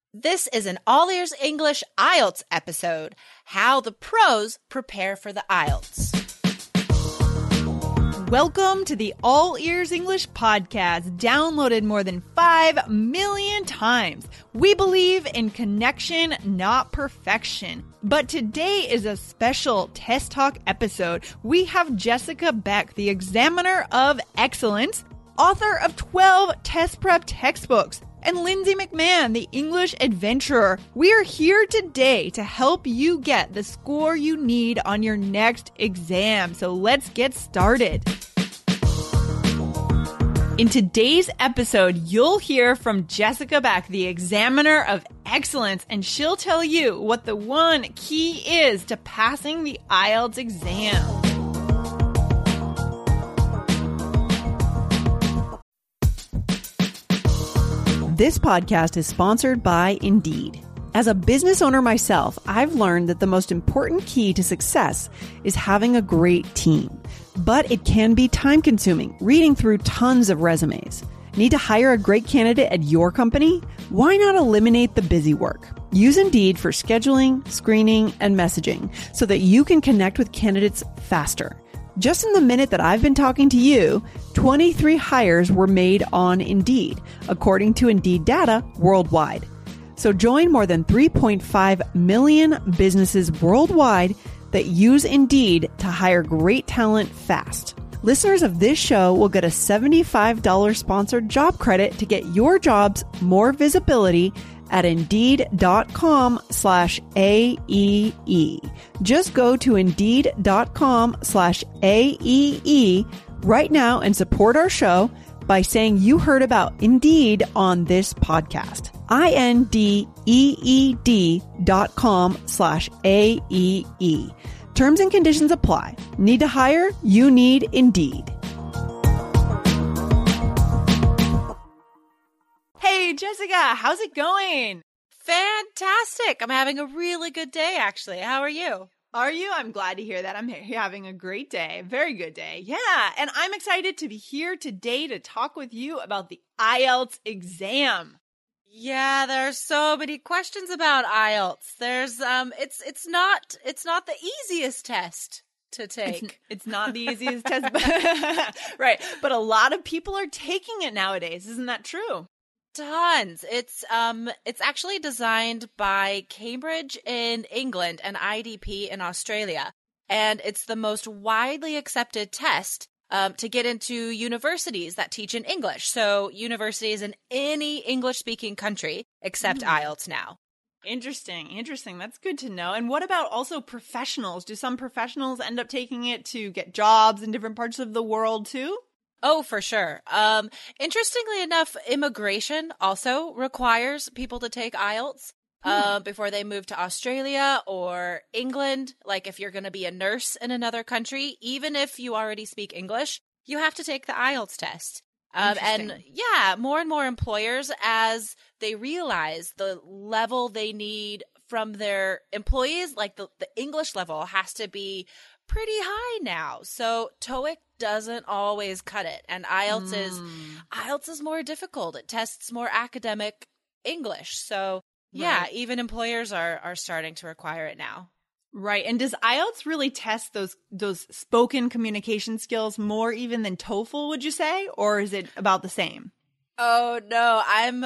This is an All Ears English IELTS episode, how the pros prepare for the IELTS. Welcome to the All Ears English podcast, downloaded more than 5 million times. We believe in connection, not perfection. But today is a special Test Talk episode. We have Jessica Beck, the Examiner of Excellence, author of 12 test prep textbooks, and Lindsay McMahon, the English adventurer. We are here today to help you get the score you need on your next exam. So let's get started. In today's episode, you'll hear from Jessica Beck, the Examiner of Excellence, and she'll tell you what the one key is to passing the IELTS exam. This podcast is sponsored by Indeed. As a business owner myself, I've learned that the most important key to success is having a great team. But it can be time-consuming, reading through tons of resumes. Need to hire a great candidate at your company? Why not eliminate the busy work? Use Indeed for scheduling, screening, and messaging so that you can connect with candidates faster. Just in the minute that I've been talking to you, 23 hires were made on Indeed, according to Indeed data worldwide. So join more than 3.5 million businesses worldwide that use Indeed to hire great talent fast. Listeners of this show will get a $75 sponsored job credit to get your jobs more visibility at Indeed.com/AEE. Just go to Indeed.com/AEE right now and support our show by saying you heard about Indeed on this podcast. INDEED.com/AEE. Terms and conditions apply. Need to hire? You need Indeed. Hey, Jessica, how's it going? Fantastic. I'm having a really good day, actually. How are you? Are you? I'm glad to hear that. I'm having a great day. Very good day. Yeah. And I'm excited to be here today to talk with you about the IELTS exam. Yeah, there are so many questions about IELTS. There's it's not the easiest test to take. It's not the easiest test. Right. But a lot of people are taking it nowadays. Isn't that true? Tons. It's actually designed by Cambridge in England and IDP in Australia. And it's the most widely accepted test to get into universities that teach in English. So universities in any English-speaking country accept IELTS now. Interesting. That's good to know. And what about also professionals? Do some professionals end up taking it to get jobs in different parts of the world too? Oh, for sure. Interestingly enough, immigration also requires people to take IELTS before they move to Australia or England. Like if you're going to be a nurse in another country, even if you already speak English, you have to take the IELTS test. And yeah, more and more employers, as they realize the level they need from their employees, like the English level has to be pretty high now. So TOEIC doesn't always cut it. And IELTS is more difficult. It tests more academic English. So yeah, even employers are starting to require it now. Right. And does IELTS really test those spoken communication skills more even than TOEFL, would you say? Or is it about the same? Oh no, I'm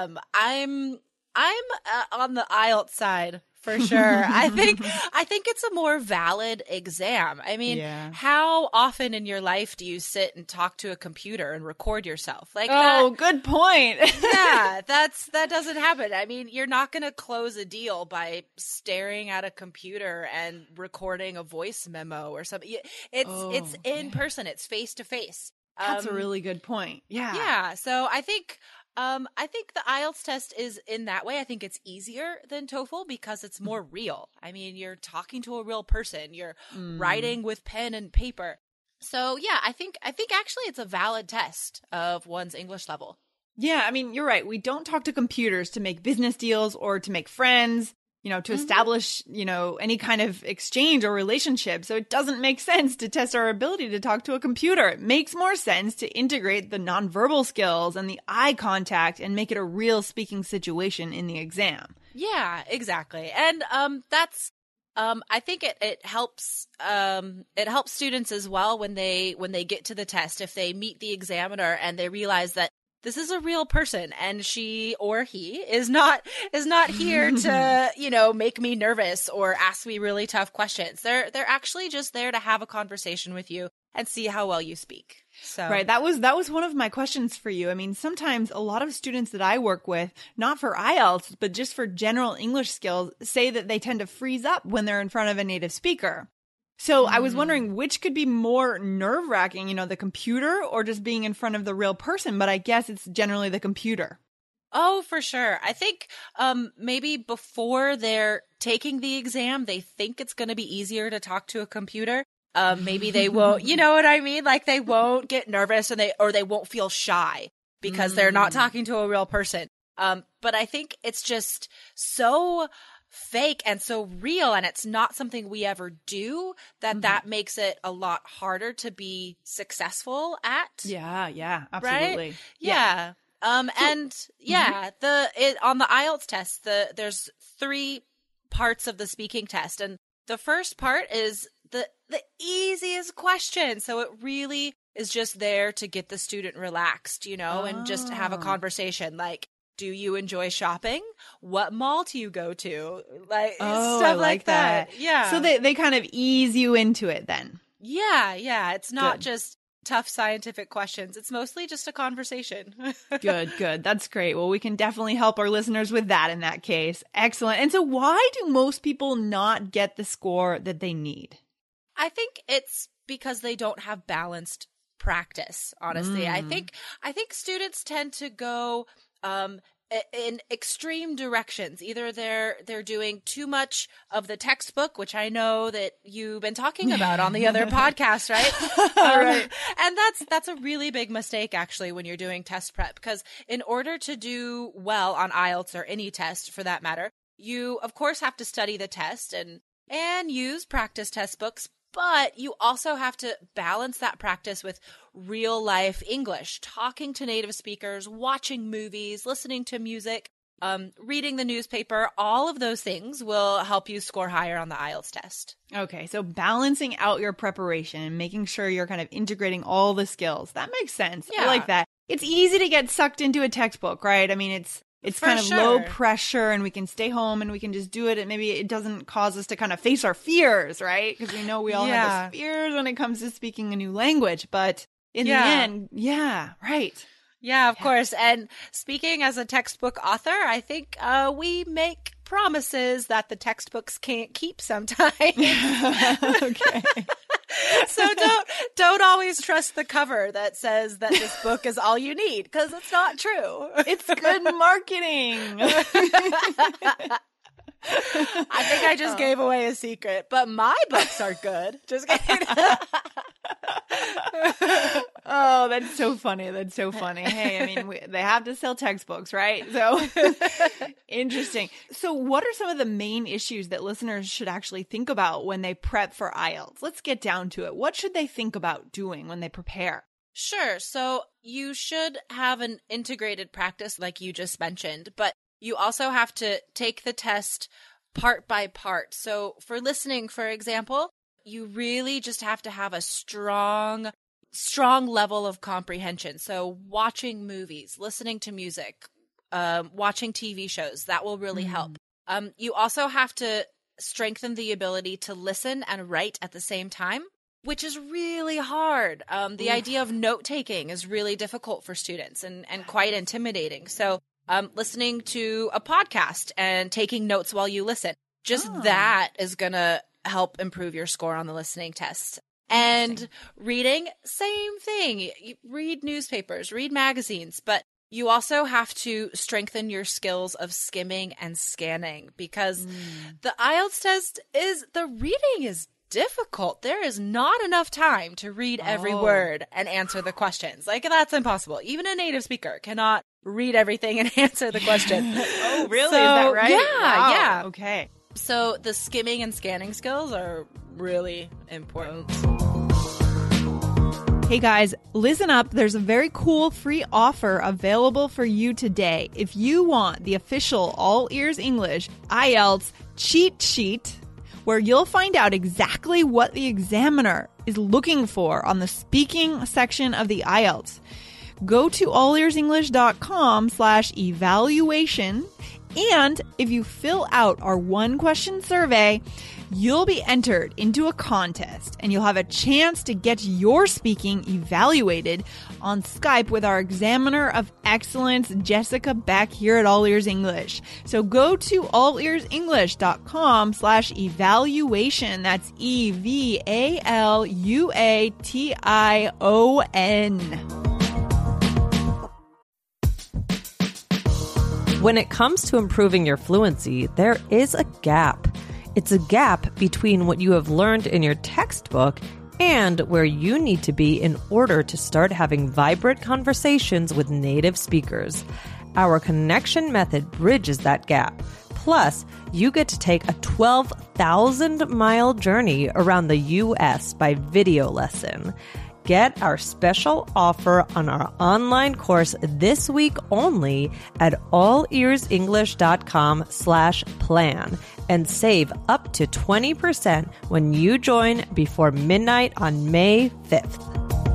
on the IELTS side. For sure. I think it's a more valid exam. I mean, How often in your life do you sit and talk to a computer and record yourself? Good point. Yeah, that doesn't happen. I mean, you're not going to close a deal by staring at a computer and recording a voice memo or something. It's in person. It's face to face. That's a really good point. Yeah. Yeah. So I think the IELTS test is in that way. I think it's easier than TOEFL because it's more real. I mean, you're talking to a real person. You're writing with pen and paper. So yeah, I think actually it's a valid test of one's English level. Yeah, I mean, you're right. We don't talk to computers to make business deals or to make friends. to establish, any kind of exchange or relationship. So it doesn't make sense to test our ability to talk to a computer. It makes more sense to integrate the nonverbal skills and the eye contact and make it a real speaking situation in the exam. Yeah, exactly. And that's I think it helps students as well when they get to the test, if they meet the examiner and they realize that this is a real person and she or he is not here to, make me nervous or ask me really tough questions. They're actually just there to have a conversation with you and see how well you speak. So right. That was one of my questions for you. I mean, sometimes a lot of students that I work with, not for IELTS, but just for general English skills, say that they tend to freeze up when they're in front of a native speaker. So I was wondering which could be more nerve-wracking, the computer or just being in front of the real person, but I guess it's generally the computer. Oh, for sure. I think maybe before they're taking the exam, they think it's going to be easier to talk to a computer. Maybe they won't, you know what I mean? Like they won't get nervous and they won't feel shy because they're not talking to a real person. But I think it's just so fake and so real, and it's not something we ever do, that makes it a lot harder to be successful at. Yeah, absolutely. Right? Yeah. On the IELTS test, there's 3 parts of the speaking test, and the first part is the easiest question. So it really is just there to get the student relaxed, and just have a conversation like, do you enjoy shopping? What mall do you go to? Like stuff like that. Yeah. So they kind of ease you into it then. Yeah. It's not just tough scientific questions. It's mostly just a conversation. Good. That's great. Well, we can definitely help our listeners with that in that case. Excellent. And so why do most people not get the score that they need? I think it's because they don't have balanced practice, honestly. I think students tend to go in extreme directions. Either they're doing too much of the textbook, which I know that you've been talking about on the other podcast, right? Right. And that's a really big mistake, actually, when you're doing test prep, because in order to do well on IELTS or any test for that matter, you of course have to study the test and use practice test books. But you also have to balance that practice with real life English, talking to native speakers, watching movies, listening to music, reading the newspaper. All of those things will help you score higher on the IELTS test. Okay, so balancing out your preparation and making sure you're kind of integrating all the skills. That makes sense. Yeah. I like that. It's easy to get sucked into a textbook, right? I mean, it's kind of low pressure and we can stay home and we can just do it. And maybe it doesn't cause us to kind of face our fears, right? Because we know we all have those fears when it comes to speaking a new language. But in the end, right. Yeah, of course. And speaking as a textbook author, I think we make promises that the textbooks can't keep sometimes. Okay. So don't always trust the cover that says that this book is all you need, because it's not true. It's good marketing. I think I just gave away a secret, but my books are good. Just kidding. Oh, that's so funny. That's so funny. Hey, I mean, they have to sell textbooks, right? So interesting. So what are some of the main issues that listeners should actually think about when they prep for IELTS? Let's get down to it. What should they think about doing when they prepare? Sure. So you should have an integrated practice like you just mentioned, but you also have to take the test part by part. So for listening, for example, you really just have to have a strong level of comprehension. So watching movies, listening to music, watching TV shows, that will really help. You also have to strengthen the ability to listen and write at the same time, which is really hard. The idea of note-taking is really difficult for students and quite intimidating. So listening to a podcast and taking notes while you listen, just that is going to help improve your score on the listening tests. And reading, same thing. You read newspapers, read magazines, but you also have to strengthen your skills of skimming and scanning, because the IELTS test the reading is difficult. There is not enough time to read every word and answer the questions. Like, that's impossible. Even a native speaker cannot read everything and answer the question. Oh, really? So, is that right? Yeah, Wow. yeah. Okay. So the skimming and scanning skills are really important. Hey guys, listen up. There's a very cool free offer available for you today. If you want the official All Ears English IELTS cheat sheet, where you'll find out exactly what the examiner is looking for on the speaking section of the IELTS, go to allearsenglish.com/evaluation. And if you fill out our 1-question survey, you'll be entered into a contest and you'll have a chance to get your speaking evaluated on Skype with our examiner of excellence, Jessica Beck, here at All Ears English. So go to allearsenglish.com/evaluation. That's EVALUATION. When it comes to improving your fluency, there is a gap. It's a gap between what you have learned in your textbook and where you need to be in order to start having vibrant conversations with native speakers. Our connection method bridges that gap. Plus, you get to take a 12,000-mile journey around the U.S. by video lesson. Get our special offer on our online course this week only at allearsenglish.com/plan and save up to 20% when you join before midnight on May 5th.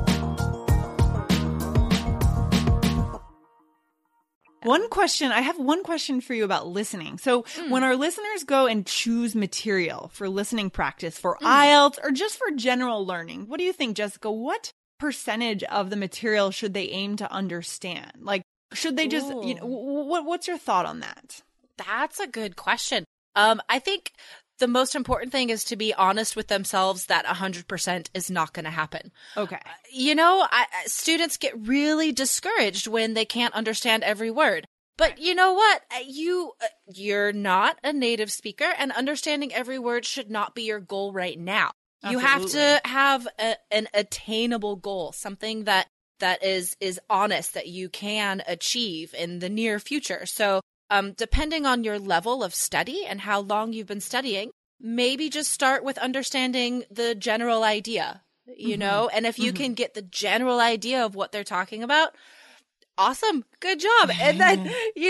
I have one question for you about listening. So when our listeners go and choose material for listening practice for IELTS or just for general learning, what do you think, Jessica? What percentage of the material should they aim to understand? Like, should they just, what's your thought on that? That's a good question. I think the most important thing is to be honest with themselves that 100% is not going to happen. Okay. Students get really discouraged when they can't understand every word. But you know what? You're not a native speaker, and understanding every word should not be your goal right now. Absolutely. You have to have an attainable goal, something that is honest, that you can achieve in the near future. So depending on your level of study and how long you've been studying, maybe just start with understanding the general idea, you know, and if you can get the general idea of what they're talking about, awesome, good job. And then,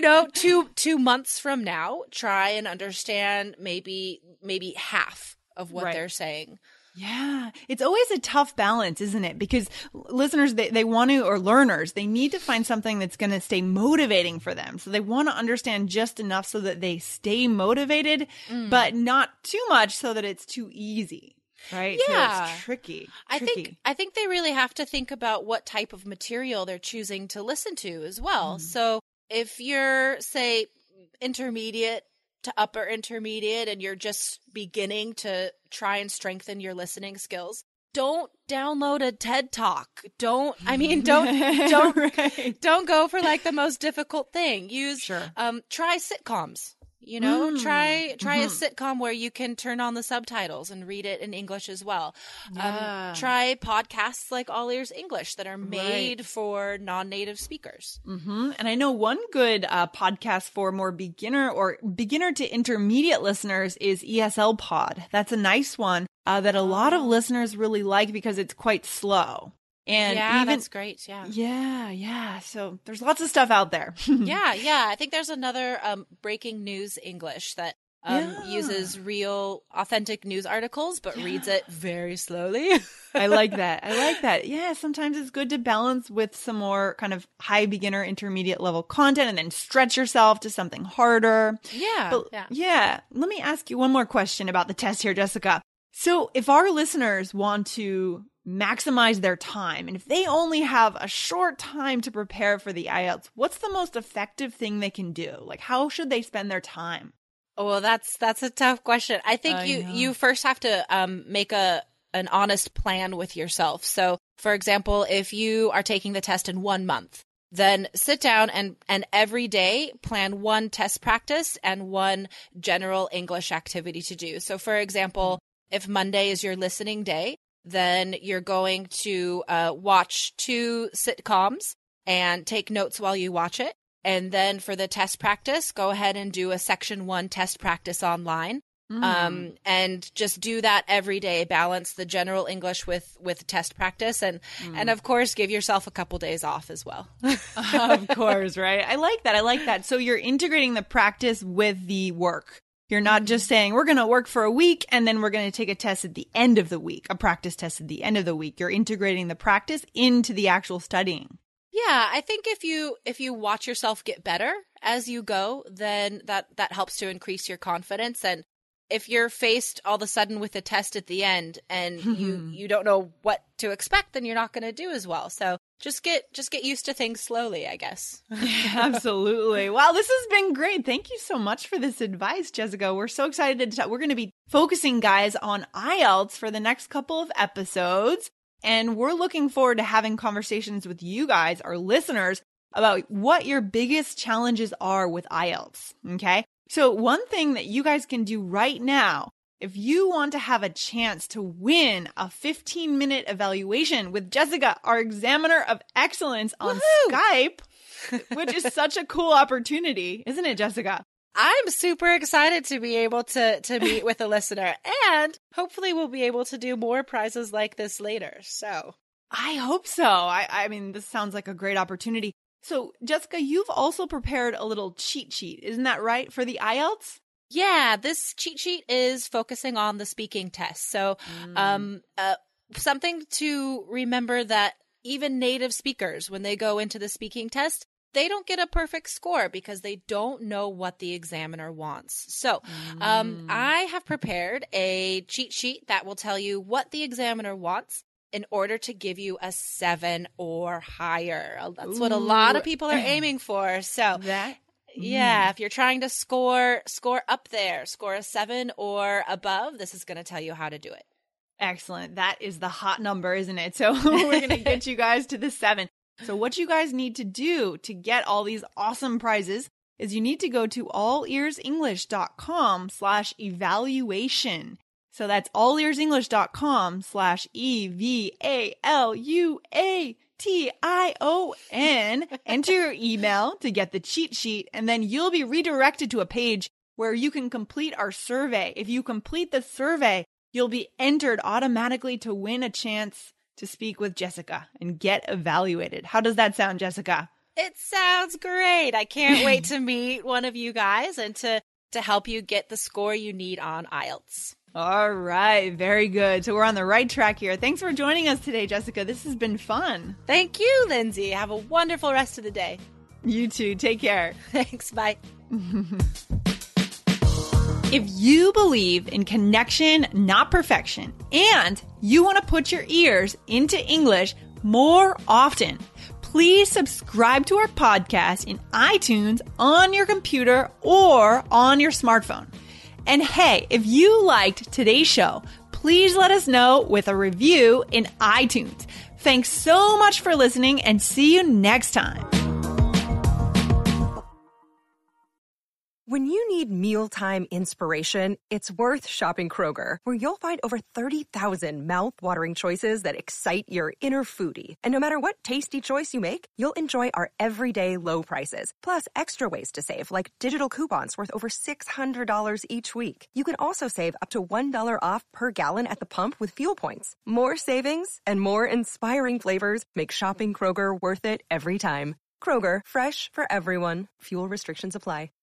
2 months from now, try and understand maybe half of what they're saying. Yeah, it's always a tough balance, isn't it? Because listeners, they want to, or learners, they need to find something that's going to stay motivating for them. So they want to understand just enough so that they stay motivated, but not too much so that it's too easy. Right? Yeah. So it's tricky. I think they really have to think about what type of material they're choosing to listen to as well. So if you're, say, intermediate to upper intermediate and you're just beginning to try and strengthen your listening skills, don't download a TED Talk. Don't Right. don't go for like the most difficult thing. Try sitcoms. Try a sitcom where you can turn on the subtitles and read it in English as well. Yeah. Try podcasts like All Ears English that are made for non-native speakers. And I know one good podcast for more beginner to intermediate listeners is ESL Pod. That's a nice one that a lot of listeners really like because it's quite slow. And that's great. Yeah. Yeah. So there's lots of stuff out there. Yeah. I think there's another Breaking News English that uses real, authentic news articles, but reads it very slowly. I like that. Yeah, sometimes it's good to balance with some more kind of high beginner, intermediate level content and then stretch yourself to something harder. Yeah. Let me ask you one more question about the test here, Jessica. So if our listeners want to maximize their time, and if they only have a short time to prepare for the IELTS, what's the most effective thing they can do? Like, how should they spend their time? Oh, well, that's a tough question. I think you first have to make an honest plan with yourself. So, for example, if you are taking the test in 1 month, then sit down and every day plan one test practice and one general English activity to do. So, for example, if Monday is your listening day, then you're going to watch 2 sitcoms and take notes while you watch it. And then for the test practice, go ahead and do a section 1 test practice online. And just do that every day. Balance the general English with test practice, and of course, give yourself a couple days off as well. Of course, right? I like that. So you're integrating the practice with the work. You're not just saying, we're going to work for a week and then we're going to take a test at the end of the week, a practice test at the end of the week. You're integrating the practice into the actual studying. Yeah, I think if you watch yourself get better as you go, then that helps to increase your confidence. And if you're faced all of a sudden with a test at the end and you don't know what to expect, then you're not going to do as well. So just get used to things slowly, I guess. Yeah, absolutely. Wow, this has been great. Thank you so much for this advice, Jessica. We're so excited to we're going to be focusing, guys, on IELTS for the next couple of episodes. And we're looking forward to having conversations with you guys, our listeners, about what your biggest challenges are with IELTS. Okay? So one thing that you guys can do right now, if you want to have a chance to win a 15-minute evaluation with Jessica, our examiner of excellence on Skype, which is such a cool opportunity, isn't it, Jessica? I'm super excited to be able to meet with a listener, and hopefully we'll be able to do more prizes like this later. So I hope so. I mean, this sounds like a great opportunity. So, Jessica, you've also prepared a little cheat sheet, isn't that right, for the IELTS? Yeah, this cheat sheet is focusing on the speaking test. So, something to remember that even native speakers, when they go into the speaking test, they don't get a perfect score because they don't know what the examiner wants. So, I have prepared a cheat sheet that will tell you what the examiner wants in order to give you a 7 or higher. That's what a lot of people are aiming for. So yeah, if you're trying to score up there, score a 7 or above, this is going to tell you how to do it. Excellent. That is the hot number, isn't it? So we're going to get you guys to the 7. So what you guys need to do to get all these awesome prizes is you need to go to allearsenglish.com/evaluation. So that's allearsenglish.com/evaluation. Enter your email to get the cheat sheet, and then you'll be redirected to a page where you can complete our survey. If you complete the survey, you'll be entered automatically to win a chance to speak with Jessica and get evaluated. How does that sound, Jessica? It sounds great. I can't wait to meet one of you guys and to help you get the score you need on IELTS. All right. Very good. So we're on the right track here. Thanks for joining us today, Jessica. This has been fun. Thank you, Lindsay. Have a wonderful rest of the day. You too. Take care. Thanks. Bye. If you believe in connection, not perfection, and you want to put your ears into English more often, please subscribe to our podcast in iTunes on your computer or on your smartphone. And hey, if you liked today's show, please let us know with a review in iTunes. Thanks so much for listening, and see you next time. When you need mealtime inspiration, it's worth shopping Kroger, where you'll find over 30,000 mouth-watering choices that excite your inner foodie. And no matter what tasty choice you make, you'll enjoy our everyday low prices, plus extra ways to save, like digital coupons worth over $600 each week. You can also save up to $1 off per gallon at the pump with fuel points. More savings and more inspiring flavors make shopping Kroger worth it every time. Kroger, fresh for everyone. Fuel restrictions apply.